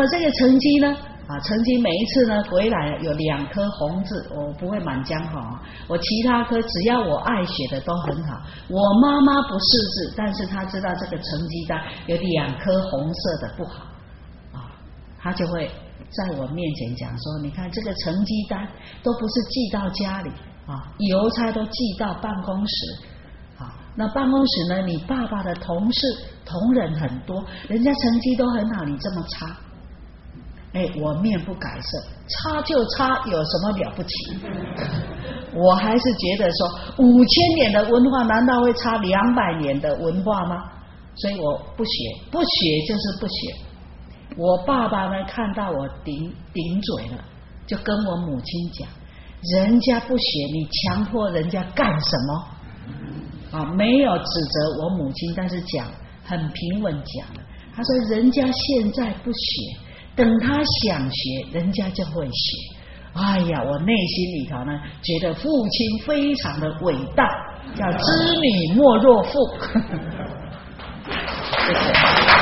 么这个成绩呢？成绩每一次呢回来有2颗红字，我不会满江好，我其他科只要我爱写的都很好。我妈妈不识字，但是她知道这个成绩单有2颗红色的不好她就会在我面前讲说，你看这个成绩单都不是寄到家里邮差都寄到办公室那办公室呢，你爸爸的同事同仁很多，人家成绩都很好，你这么差。我面不改色，差就差，有什么了不起？我还是觉得说，5000年的文化难道会差200年的文化吗？所以我不学，不学就是不学。我爸爸呢看到我顶嘴了，就跟我母亲讲，人家不学，你强迫人家干什么？没有指责我母亲，但是讲很平稳讲了。他说人家现在不学，等他想学，人家就会学。哎呀，我内心里头呢，觉得父亲非常的伟大，叫知女莫若父。谢谢。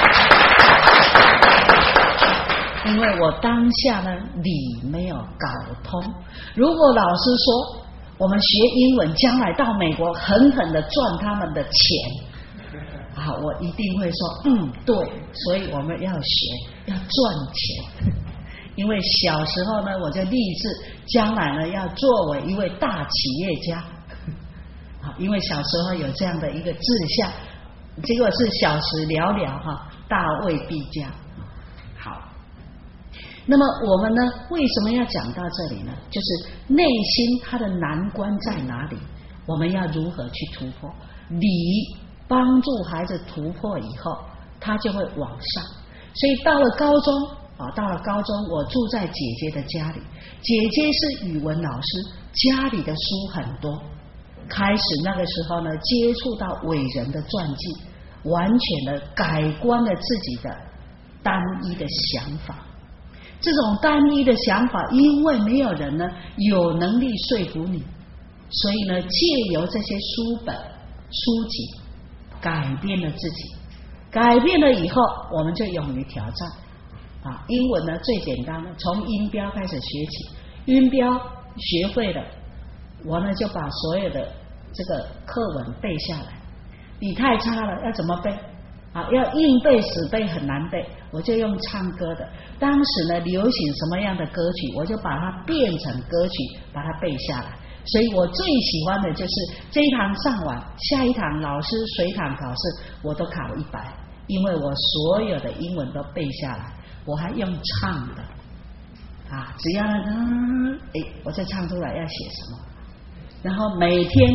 因为我当下呢理没有搞通，如果老师说我们学英文将来到美国狠狠的赚他们的钱我一定会说对，所以我们要学要赚钱。因为小时候呢我就立志将来呢要作为一位大企业家因为小时候有这样的一个志向，结果是小时了了大未必佳。好，那么我们呢为什么要讲到这里呢？就是内心它的难关在哪里，我们要如何去突破。理帮助孩子突破以后，他就会往上。所以到了高中我住在姐姐的家里，姐姐是语文老师，家里的书很多，开始那个时候呢接触到伟人的传记，完全的改观了自己的单一的想法。这种单一的想法，因为没有人呢有能力说服你，所以呢借由这些书本书籍改变了自己。改变了以后，我们就勇于挑战英文呢最简单的，从音标开始学起，音标学会了，我呢就把所有的这个课文背下来。你太差了，要怎么背要硬背死背很难背，我就用唱歌的。当时呢流行什么样的歌曲，我就把它变成歌曲，把它背下来。所以我最喜欢的就是这一堂上完，下一堂老师随堂考试我都考100，因为我所有的英文都背下来，我还用唱的只要我再唱出来要写什么，然后每天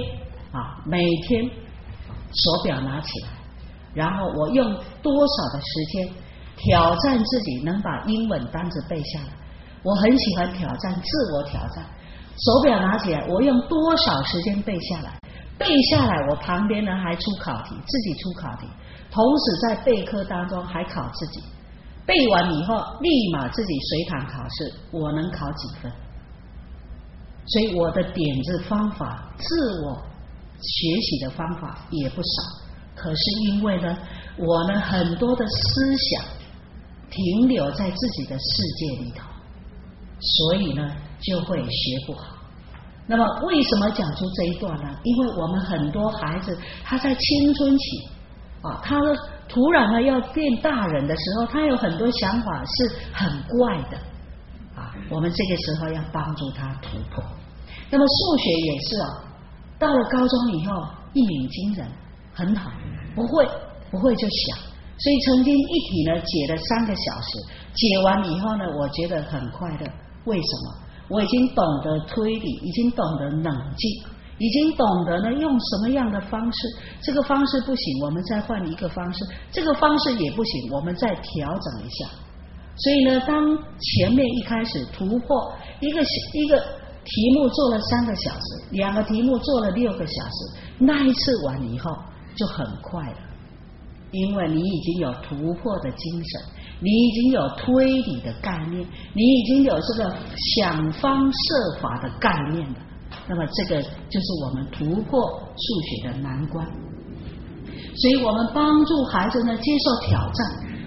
手表拿起来，然后我用多少的时间挑战自己能把英文单词背下来。我很喜欢挑战，自我挑战。手表拿起来，我用多少时间背下来？背下来，我旁边呢还出考题，自己出考题，同时在备课当中还考自己。背完以后，立马自己随堂考试，我能考几分？所以我的点子方法，自我学习的方法也不少。可是因为呢，我呢很多的思想停留在自己的世界里头，所以呢就会学不好。那么为什么讲出这一段呢？因为我们很多孩子他在青春期他突然呢要变大人的时候，他有很多想法是很怪的我们这个时候要帮助他突破。那么数学也是到了高中以后一鸣惊人，很好，不会就想。所以曾经一题呢解了3个小时，解完以后呢我觉得很快乐。为什么？我已经懂得推理，已经懂得冷静，已经懂得呢用什么样的方式，这个方式不行我们再换一个方式，这个方式也不行我们再调整一下。所以呢当前面一开始突破一个题目做了3个小时，2个题目做了6个小时，那一次完以后就很快了，因为你已经有突破的精神，你已经有推理的概念，你已经有这个想方设法的概念了。那么这个就是我们突破数学的难关。所以我们帮助孩子呢接受挑战，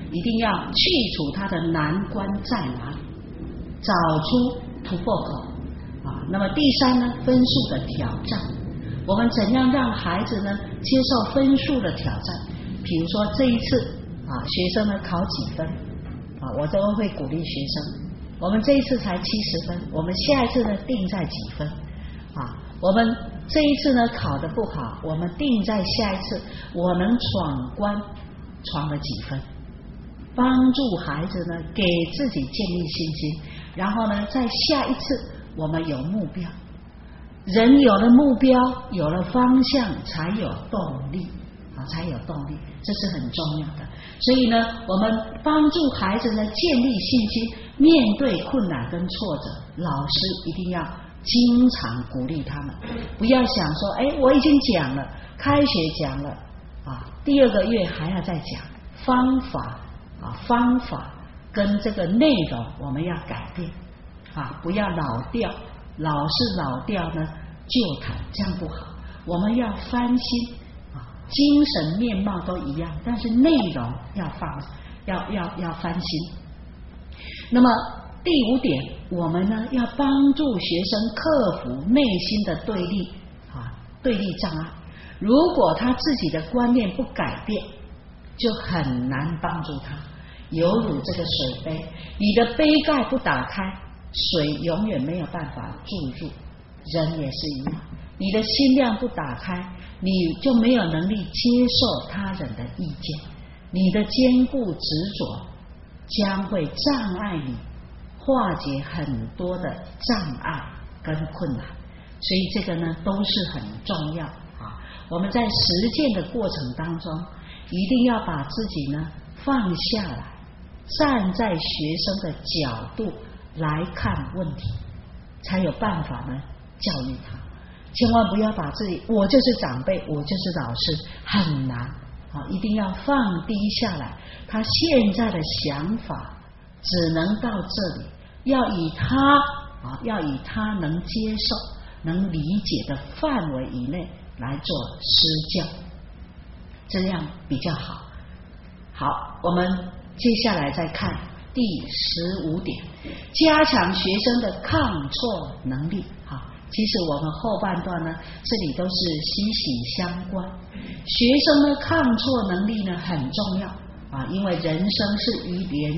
一定要去除他的难关在哪里，找出突破口啊。那么第三呢，分数的挑战，我们怎样让孩子呢接受分数的挑战？比如说这一次啊，学生呢考几分啊，我都会鼓励学生，我们这一次才70分，我们下一次呢定在几分啊？我们这一次呢考得不好，我们定在下一次我能闯关闯了几分，帮助孩子呢给自己建立信心，然后呢在下一次我们有目标，人有了目标，有了方向，才有动力啊，才有动力，这是很重要的。所以呢，我们帮助孩子呢建立信心，面对困难跟挫折，老师一定要经常鼓励他们，不要想说，哎，我已经讲了，开学讲了啊，第2个月还要再讲方法跟这个内容我们要改变啊，不要老调，老是老调呢旧谈，这样不好。我们要翻新啊，精神面貌都一样，但是内容要翻新。那么第5点，我们呢要帮助学生克服内心的对立障碍。如果他自己的观念不改变，就很难帮助他。犹如这个水杯，你的杯盖不打开，水永远没有办法注入。人也是一样，你的心量不打开，你就没有能力接受他人的意见，你的坚固执着将会障碍你化解很多的障碍跟困难。所以这个呢都是很重要啊。我们在实践的过程当中，一定要把自己呢放下来，站在学生的角度来看问题，才有办法呢教育他。千万不要把自己，我就是长辈，我就是老师，很难啊！一定要放低下来，他现在的想法只能到这里，要以他能接受、能理解的范围以内来做施教，这样比较好。好，我们接下来再看第15点，加强学生的抗挫能力。好，其实我们后半段呢，这里都是息息相关。学生的抗挫能力呢很重要啊，因为人生是一连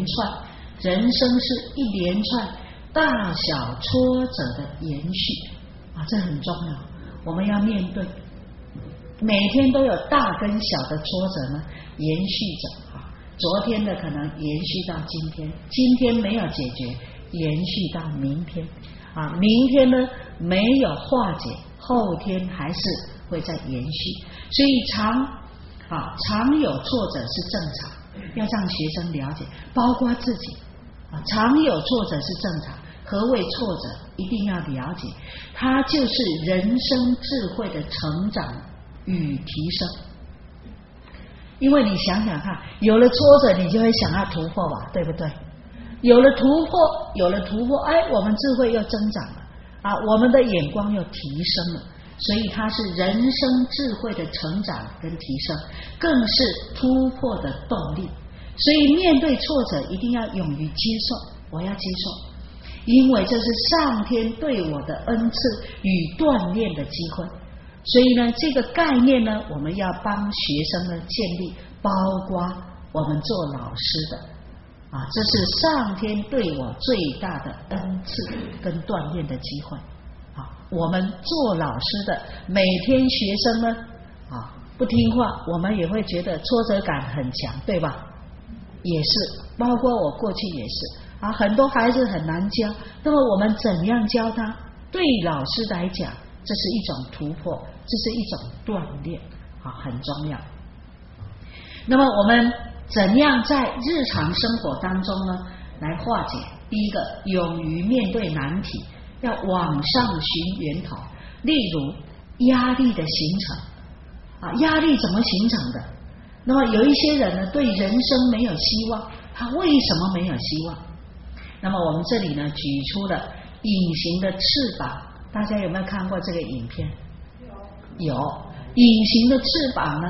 串大小挫折的延续啊，这很重要。我们要面对，每天都有大跟小的挫折呢延续着啊。昨天的可能延续到今天，今天没有解决，延续到明天啊，明天呢没有化解，后天还是会再延续。所以常有挫折是正常，要让学生了解，包括自己啊，常有挫折是正常。何谓挫折？一定要了解，它就是人生智慧的成长与提升。因为你想想看，有了挫折，你就会想要突破吧，对不对？有了突破，哎，我们智慧又增长了啊，我们的眼光又提升了。所以它是人生智慧的成长跟提升，更是突破的动力。所以面对挫折，一定要勇于接受，我要接受，因为这是上天对我的恩赐与锻炼的机会。所以呢，这个概念呢，我们要帮学生呢建立，包括我们做老师的啊，这是上天对我最大的恩赐跟锻炼的机会。啊，我们做老师的，每天学生呢啊不听话，我们也会觉得挫折感很强，对吧？也是，包括我过去也是啊，很多孩子很难教，那么我们怎样教他？对老师来讲，这是一种突破，这是一种锻炼啊，很重要。那么我们怎样在日常生活当中呢来化解？第一个，勇于面对难题，要往上寻源头。例如压力的形成啊，压力怎么形成的？那么有一些人呢，对人生没有希望，他为什么没有希望？那么我们这里呢，举出了隐形的翅膀，大家有没有看过这个影片？有。隐形的翅膀呢，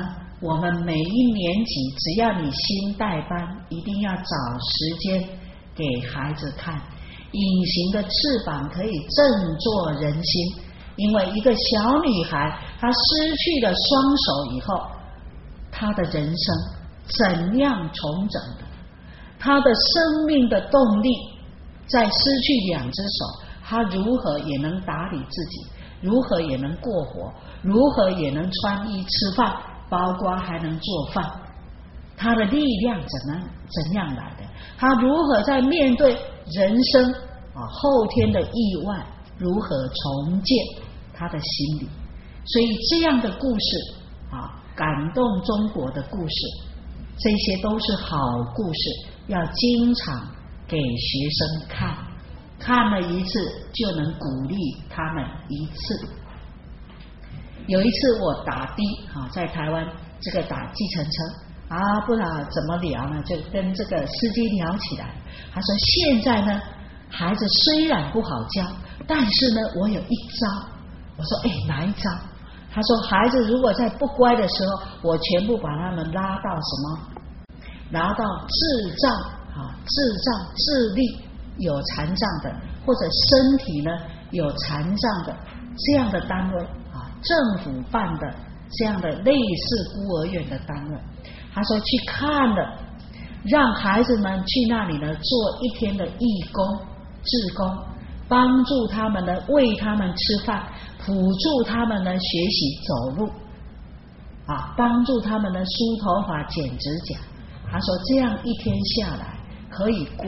我们每一年级只要你新带班，一定要找时间给孩子看隐形的翅膀可以振作人心。因为一个小女孩她失去了双手以后，她的人生怎样重整的，她的生命的动力，在失去2只手，她如何也能打理自己，如何也能过活，如何也能穿衣吃饭，包括还能做饭。她的力量怎样来的？她如何在面对人生后天的意外，如何重建他的心理？所以这样的故事感动中国的故事，这些都是好故事，要经常给学生看，看了一次就能鼓励他们一次。有一次我打的在台湾这个打计程车不知道怎么聊呢，就跟这个司机聊起来。他说现在呢，孩子虽然不好教，但是呢我有一招。我说哪一招？他说孩子如果在不乖的时候，我全部把他们拉到什么？拉到智障、智力有残障的，或者身体呢有残障的这样的单位政府办的这样的类似孤儿院的单位。他说去看了，让孩子们去那里呢做1天的义工、志工，帮助他们呢喂他们吃饭，辅助他们呢学习走路帮助他们呢梳头发、剪指甲。他说这样1天下来可以乖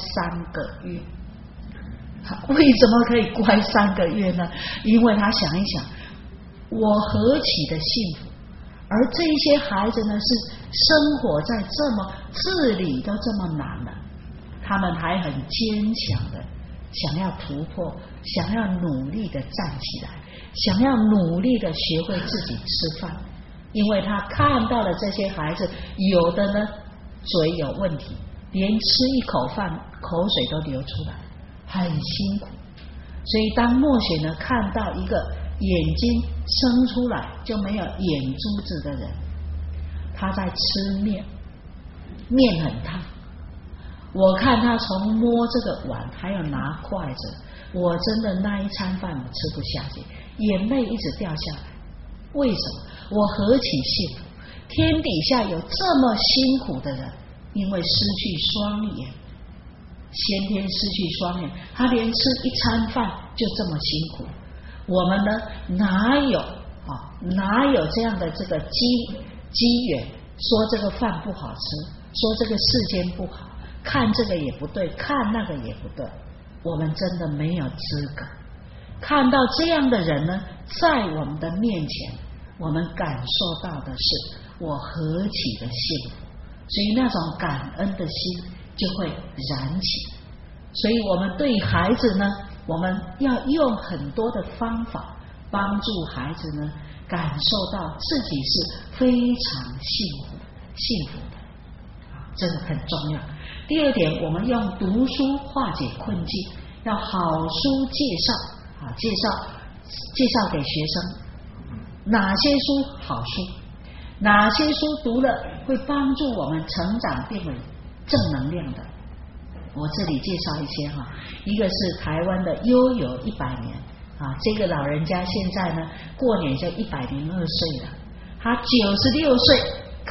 3个月。为什么可以乖3个月呢？因为他想一想，我何其的幸福，而这些孩子呢是生活在这么自理都这么难了，他们还很坚强的想要突破，想要努力的站起来，想要努力的学会自己吃饭。因为他看到了这些孩子，有的呢嘴有问题，连吃一口饭口水都流出来，很辛苦。所以当默雪呢看到一个眼睛生出来就没有眼珠子的人，他在吃面，面很烫，我看他从摸这个碗还有拿筷子，我真的那一餐饭我吃不下去，眼泪一直掉下来。为什么？我何其幸福，天底下有这么辛苦的人，因为失去双眼，先天失去双眼，他连吃一餐饭就这么辛苦。我们呢哪有这样的这个机缘，说这个饭不好吃，说这个世间不好，看这个也不对，看那个也不对，我们真的没有资格。看到这样的人呢在我们的面前，我们感受到的是我何其的幸福，所以那种感恩的心就会燃起。所以我们对孩子呢，我们要用很多的方法帮助孩子呢感受到自己是非常幸福的，这个很重要。第二点，我们用读书化解困境，要好书介绍给学生，哪些书好书，哪些书读了会帮助我们成长变为正能量的。我这里介绍一些一个是台湾的悠游100年这个老人家现在呢过年就102岁了，他96岁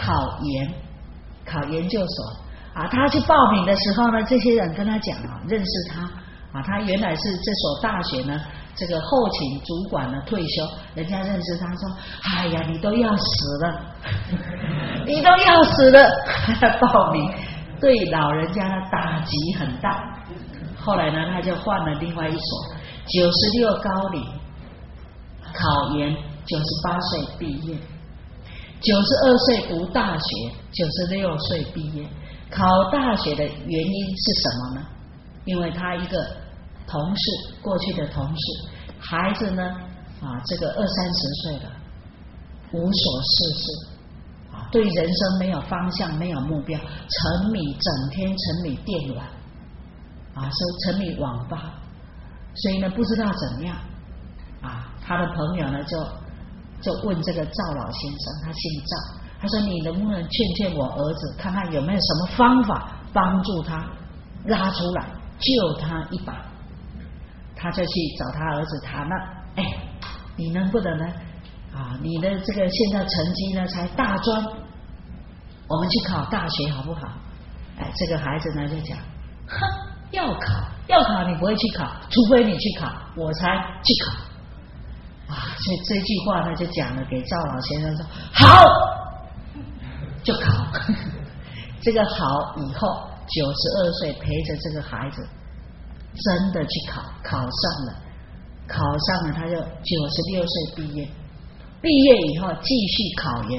考研究所他去报名的时候呢，这些人跟他讲认识他他原来是这所大学呢这个后勤主管呢退休，人家认识他说哎呀你都要死了你都要死了他报名，对老人家的打击很大。后来呢他就换了另外一所96高龄，考研98岁毕业，92岁读大学，96岁毕业。考大学的原因是什么呢？因为他一个同事，过去的同事，孩子呢这个20-30岁了，无所事事对人生没有方向，没有目标，整天沉迷电玩沉迷网吧，所以呢不知道怎么样他的朋友呢就问这个赵老先生，他姓赵， 他说你能不能劝劝我儿子，看看有没有什么方法帮助他拉出来，救他一把。他就去找他儿子谈了，你能不能呢？你的这个现在成绩呢才大专，我们去考大学好不好？这个孩子呢就讲，哼，要考你不会去考，除非你去考，我才去考。所以这句话呢就讲了给赵老先生说，好，就考。这个好以后92岁陪着这个孩子真的去考，考上了，他就96岁毕业。毕业以后继续考研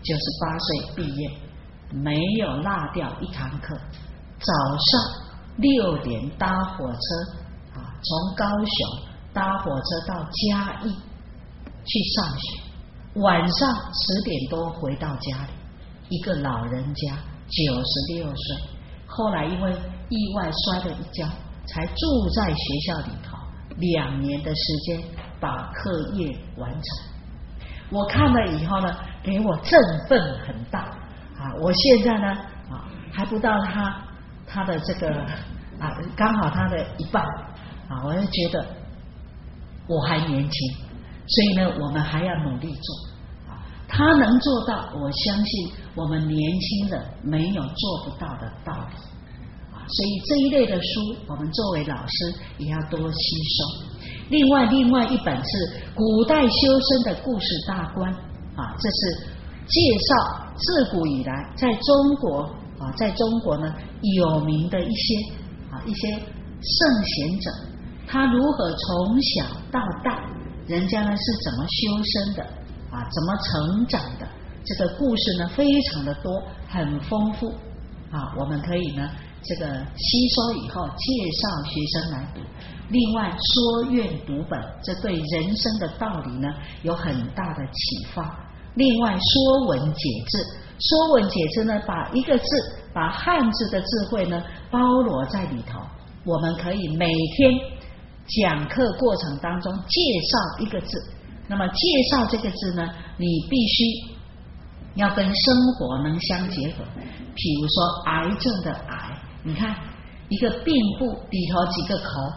，98岁毕业，没有落掉一堂课。早上6点搭火车从高雄搭火车到嘉义去上学，晚上10点多回到家里。一个老人家96岁，后来因为意外摔了一跤，才住在学校里头2年的时间把课业完成。我看了以后呢，给我振奋很大我现在呢还不到他的这个刚好他的一半我就觉得我还年轻，所以呢我们还要努力做他能做到，我相信我们年轻人没有做不到的道理所以这一类的书，我们作为老师也要多吸收。另外一本是古代修身的故事大观这是介绍自古以来在中国呢有名的一些圣贤者，他如何从小到大，人家呢是怎么修身的怎么成长的，这个故事呢非常的多，很丰富我们可以呢这个吸收以后介绍学生来读。另外说愿读本，这对人生的道理呢有很大的启发。另外说文解字，说文解字呢把一个字，把汉字的智慧呢包罗在里头。我们可以每天讲课过程当中介绍一个字，那么介绍这个字呢，你必须要跟生活能相结合。譬如说癌症的癌，你看一个病部里头几个口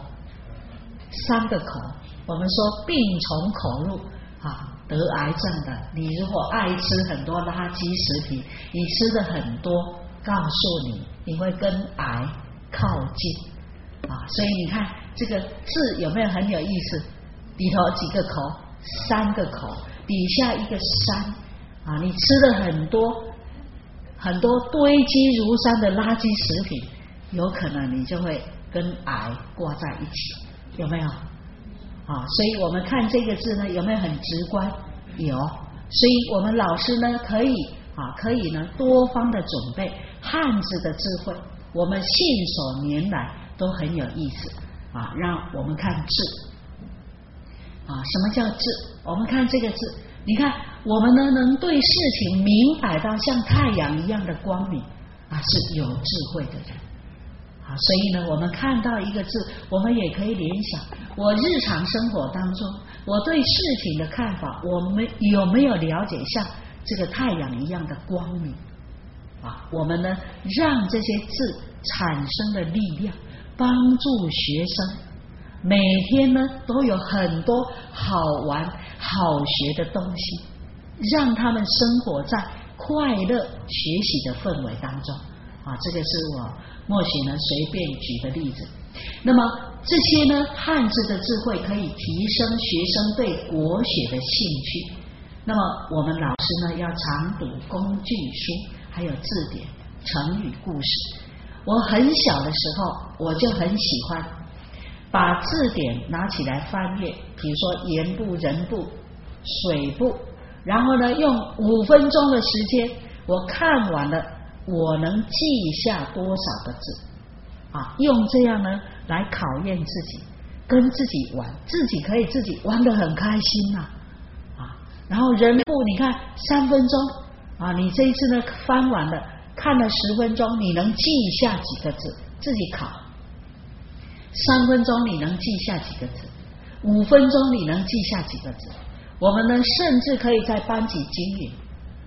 ，3个口，我们说病从口入得癌症的，你如果爱吃很多垃圾食品，你吃的很多，告诉你会跟癌靠近所以你看这个字有没有很有意思？里头几个口，3个口，底下一个山你吃了很多堆积如山的垃圾食品，有可能你就会跟癌挂在一起，有没有所以我们看这个字呢，有没有很直观？有。所以我们老师呢可以呢多方的准备汉字的智慧，我们信手拈来都很有意思让我们看字什么叫字？我们看这个字，你看我们呢能对事情明白到像太阳一样的光明是有智慧的人所以呢我们看到一个字，我们也可以联想我日常生活当中我对事情的看法，我们有没有了解像这个太阳一样的光明我们呢让这些字产生的力量，帮助学生每天呢都有很多好玩好学的东西，让他们生活在快乐学习的氛围当中这个是我默许呢随便举的例子。那么这些呢汉字的智慧可以提升学生对国学的兴趣。那么我们老师呢要常读工具书，还有字典、成语故事。我很小的时候我就很喜欢把字典拿起来翻阅，比如说言部、人部、水部，然后呢用5分钟的时间，我看完了，我能记下多少个字用这样呢来考验自己，跟自己玩，自己可以自己玩得很开心然后人部你看3分钟你这一次呢翻完了，看了10分钟，你能记下几个字？自己考。3分钟你能记下几个字？5分钟你能记下几个字？我们呢甚至可以在班级经营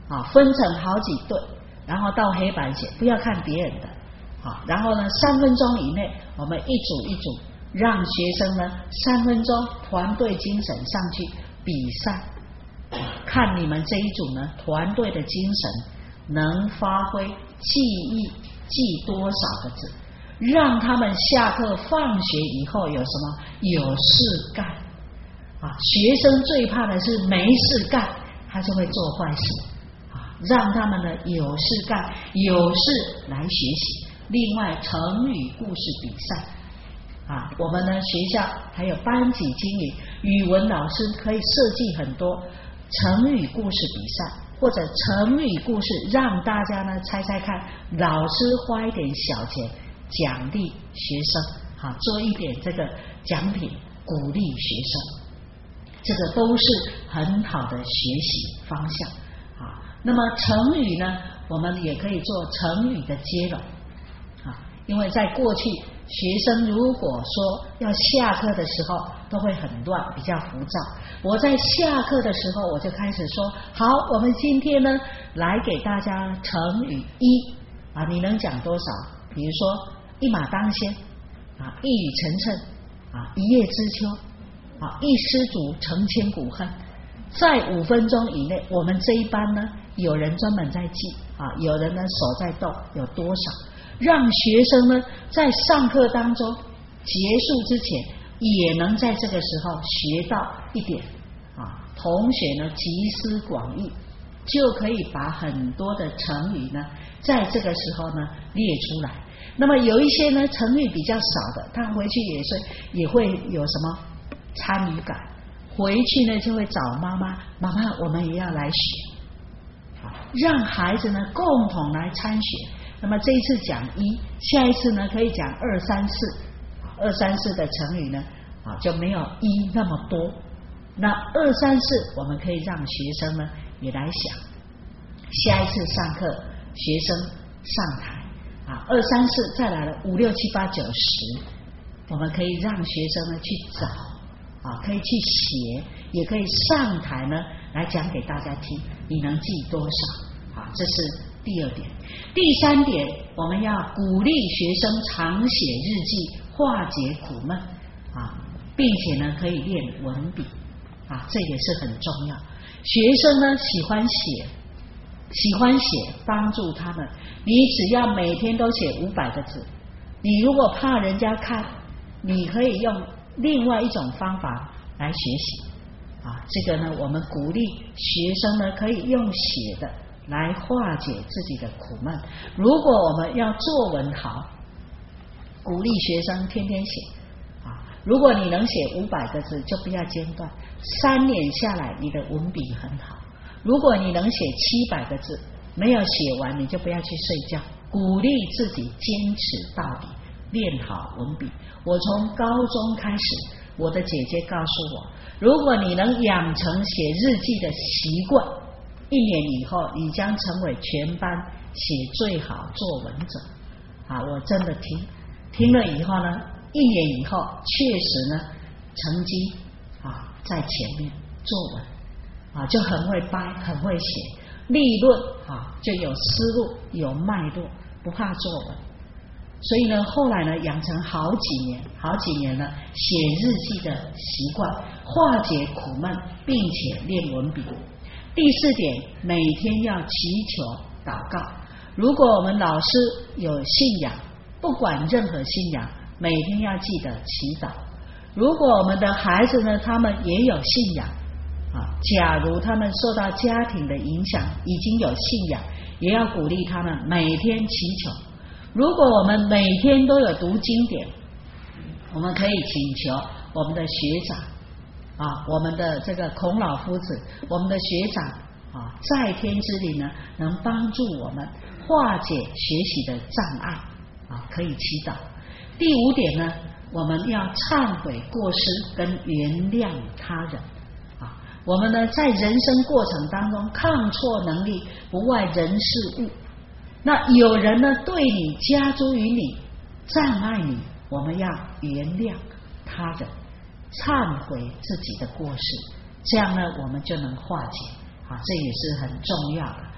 分成好几队，然后到黑板写，不要看别人的。然后呢3分钟以内，我们一组一组，让学生呢3分钟团队精神上去比赛，看你们这一组呢团队的精神能发挥记多少个字，让他们下课放学以后有什么有事干学生最怕的是没事干，他就会做坏事让他们呢有事干，有事来学习。另外成语故事比赛我们呢学校还有班级经理、语文老师可以设计很多成语故事比赛，或者成语故事让大家呢猜猜看，老师花一点小钱奖励学生做一点这个奖品鼓励学生，这个都是很好的学习方向那么成语呢，我们也可以做成语的接龙因为在过去学生如果说要下课的时候都会很乱，比较浮躁，我在下课的时候我就开始说，好，我们今天呢来给大家成语一你能讲多少？比如说一马当先一语成谶一叶知秋一失足成千古恨。在5分钟以内，我们这一班呢有人专门在记有人呢手在动，有多少，让学生呢在上课当中结束之前也能在这个时候学到一点同学呢集思广益，就可以把很多的成语呢在这个时候呢列出来。那么有一些呢成语比较少的，他回去也会有什么参与感，回去呢就会找妈妈我们也要来学让孩子呢共同来参学。那么这一次讲1，下一次呢可以讲2、3、4，2、3、4的成语呢就没有1那么多。那2、3、4我们可以让学生呢也来想，下一次上课学生上台2、3、4再来了5、6、7、8、9、10，我们可以让学生呢去找可以去写，也可以上台呢来讲给大家听，你能记多少这是第2点。第3点，我们要鼓励学生常写日记，化解苦闷并且呢可以练文笔这也是很重要。学生呢喜欢写帮助他们，你只要每天都写500个字，你如果怕人家看，你可以用另外一种方法来学习这个呢我们鼓励学生呢可以用写的来化解自己的苦闷。如果我们要作文好，鼓励学生天天写如果你能写500个字就不要间断，3年下来你的文笔很好。如果你能写700个字没有写完，你就不要去睡觉，鼓励自己坚持到底，练好文笔。我从高中开始，我的姐姐告诉我，如果你能养成写日记的习惯，1年以后你将成为全班写最好作文者我真的听了以后呢，1年以后确实呢成绩在前面，作文就很会掰，很会写，立论就有思路有脉络，不怕作文。所以呢后来呢养成好几年呢写日记的习惯，化解苦闷，并且练文笔。第4点，每天要祈求祷告。如果我们老师有信仰，不管任何信仰，每天要记得祈祷。如果我们的孩子呢他们也有信仰假如他们受到家庭的影响，已经有信仰，也要鼓励他们每天祈求。如果我们每天都有读经典，我们可以请求我们的学长我们的这个孔老夫子，我们的学长在天之灵呢能帮助我们化解学习的障碍可以祈祷。第5点呢，我们要忏悔过失跟原谅他人我们呢在人生过程当中，抗挫能力不外人事物。那有人呢对你加诸于你，障碍你，我们要原谅他人，忏悔自己的过失，这样呢我们就能化解这也是很重要的。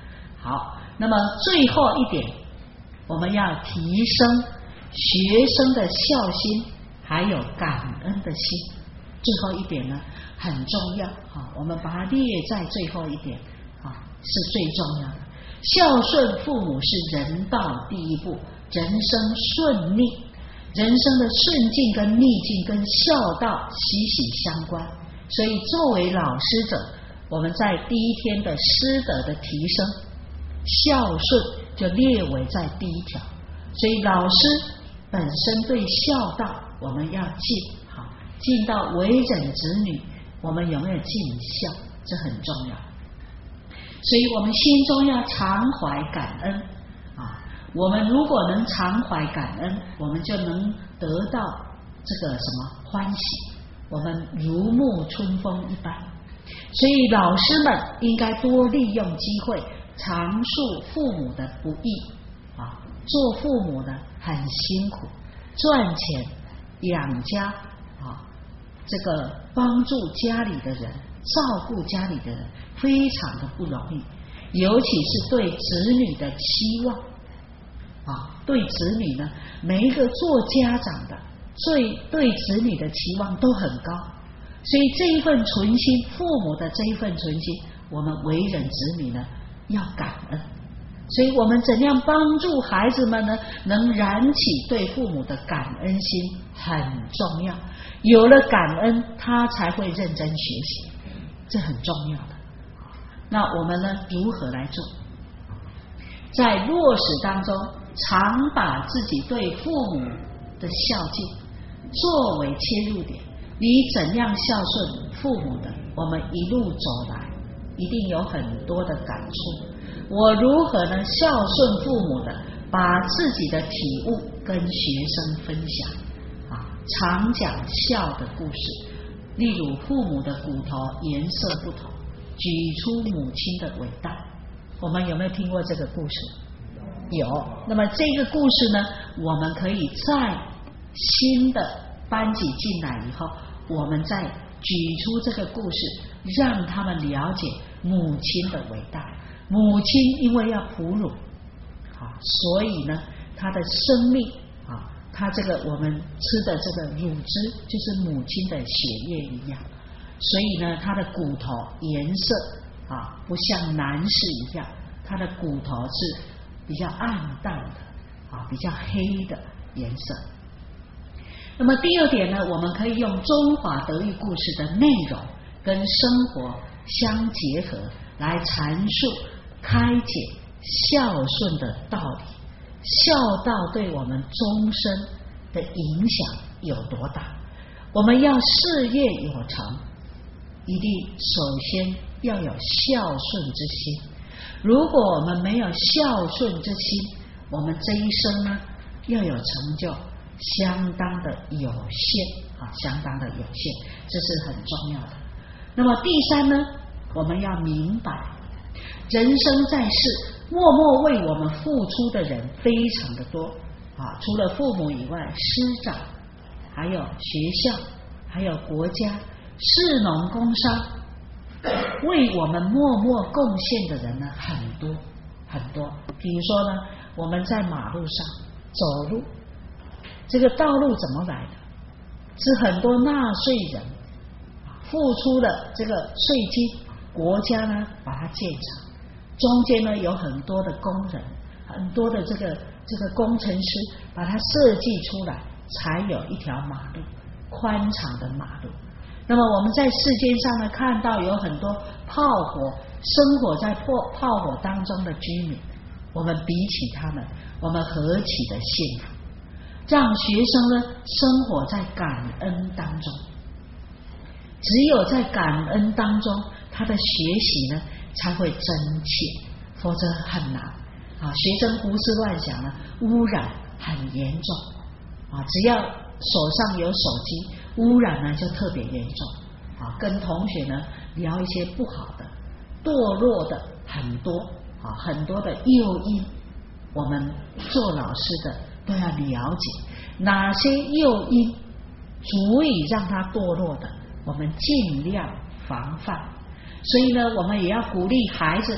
好，那么最后一点，我们要提升学生的孝心，还有感恩的心。最后一点呢很重要，我们把它列在最后一点，是最重要的。孝顺父母是人道第一步，人生顺利，人生的顺境跟逆境跟孝道息息相关。所以作为老师者，我们在第一天的师德的提升，孝顺就列为在第一条。所以老师本身对孝道我们要尽到为人子女，我们有没有尽孝，这很重要。所以我们心中要常怀感恩我们如果能常怀感恩，我们就能得到这个什么欢喜，我们如沐春风一般。所以老师们应该多利用机会常述父母的不易做父母的很辛苦，赚钱养家这个帮助家里的人，照顾家里的人非常的不容易，尤其是对子女的期望对子女呢，每一个做家长的对子女的期望都很高，所以这一份存心，父母的这一份存心，我们为人子女呢要感恩。所以我们怎样帮助孩子们呢，能燃起对父母的感恩心很重要。有了感恩，他才会认真学习，这很重要的。那我们呢如何来做？在落实当中，常把自己对父母的孝敬作为切入点。你怎样孝顺父母的，我们一路走来一定有很多的感触。我如何呢孝顺父母的，把自己的体悟跟学生分享常讲孝的故事，例如父母的骨头颜色不同，举出母亲的伟大。我们有没有听过这个故事？有。那么这个故事呢，我们可以在新的班级进来以后，我们再举出这个故事，让他们了解母亲的伟大。母亲因为要哺乳所以呢她的生命它这个我们吃的这个乳汁就是母亲的血液一样，所以呢它的骨头颜色不像男士一样，它的骨头是比较暗淡的比较黑的颜色。那么第二点呢，我们可以用中华德育故事的内容跟生活相结合，来阐述开解孝顺的道理。孝道对我们终身的影响有多大？我们要事业有成，一定首先要有孝顺之心。如果我们没有孝顺之心，我们这一生呢要有成就相当的有限相当的有限，这是很重要的。那么第三呢，我们要明白人生在世，默默为我们付出的人非常的多除了父母以外，师长还有学校还有国家，士农工商为我们默默贡献的人呢很多很多。比如说呢，我们在马路上走路，这个道路怎么来的？是很多纳税人付出了这个税金，国家呢把它建成，中间呢有很多的工人，很多的这个工程师把它设计出来，才有一条马路，宽敞的马路。那么我们在世间上呢看到有很多炮火，生活在炮火当中的居民，我们比起他们，我们何其的幸福。让学生呢生活在感恩当中，只有在感恩当中，他的学习呢才会真切，否则很难学生胡思乱想呢，污染很严重只要手上有手机，污染呢就特别严重跟同学呢聊一些不好的、堕落的很多很多的诱因，我们做老师的都要了解哪些诱因足以让他堕落的，我们尽量防范。所以呢，我们也要鼓励孩子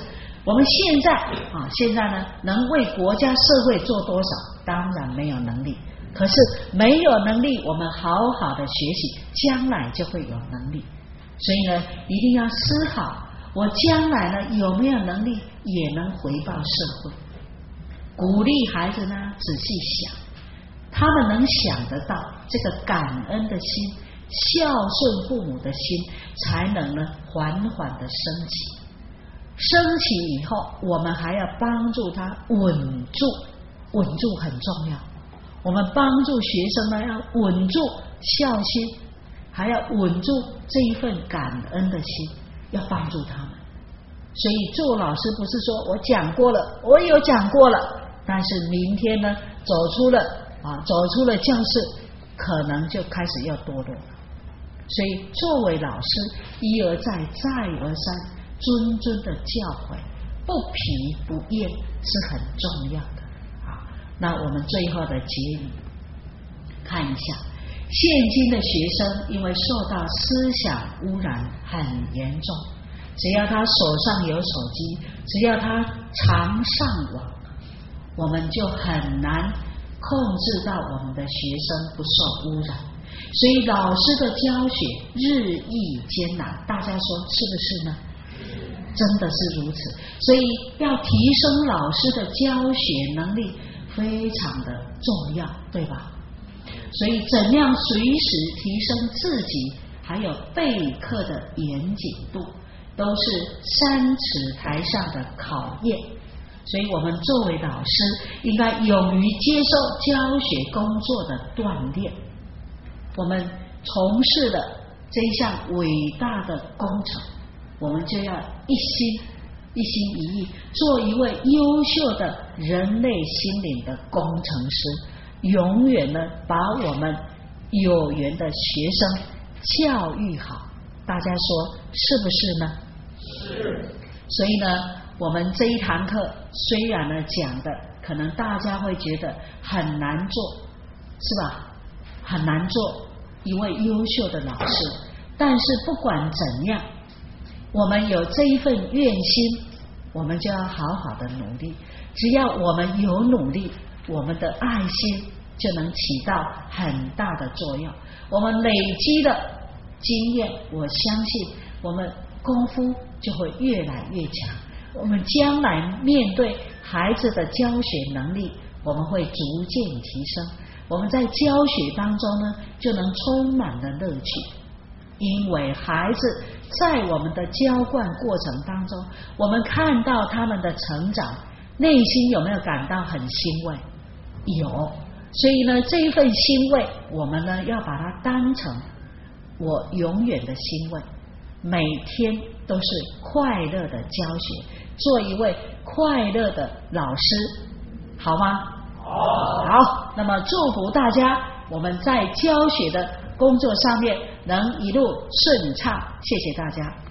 我们现在呢，能为国家社会做多少？当然没有能力。可是没有能力，我们好好的学习，将来就会有能力。所以呢，一定要思考，我将来呢有没有能力也能回报社会。鼓励孩子呢仔细想，他们能想得到这个感恩的心、孝顺父母的心，才能呢缓缓的升起。升起以后，我们还要帮助他稳住，稳住很重要。我们帮助学生呢，要稳住孝心，还要稳住这一份感恩的心，要帮助他们。所以做老师不是说我讲过了，我有讲过了，但是明天呢走出了教室，可能就开始要堕落了。所以作为老师，一而再再而三谆谆的教诲，不疲不厌是很重要的。那我们最后的结语看一下，现今的学生因为受到思想污染很严重，只要他手上有手机，只要他常上网，我们就很难控制到我们的学生不受污染。所以老师的教学日益艰难，大家说是不是呢？真的是如此。所以要提升老师的教学能力非常的重要，对吧？所以怎样随时提升自己还有备课的严谨度，都是3尺台上的考验。所以我们作为老师，应该勇于接受教学工作的锻炼。我们从事的这一项伟大的工程，我们就要一心一意，做一位优秀的人类心灵的工程师，永远呢把我们有缘的学生教育好。大家说是不是呢？是。所以呢，我们这一堂课虽然呢讲的可能大家会觉得很难做，是吧？很难做一位优秀的老师，但是不管怎样，我们有这一份愿心，我们就要好好的努力。只要我们有努力，我们的爱心就能起到很大的作用。我们累积的经验，我相信我们功夫就会越来越强。我们将来面对孩子的教学能力，我们会逐渐提升。我们在教学当中呢，就能充满了乐趣。因为孩子在我们的浇灌过程当中，我们看到他们的成长，内心有没有感到很欣慰？有。所以呢，这一份欣慰，我们呢要把它当成我永远的欣慰，每天都是快乐的教学，做一位快乐的老师，好吗？好，那么祝福大家，我们在教学的工作上面能一路顺畅，谢谢大家。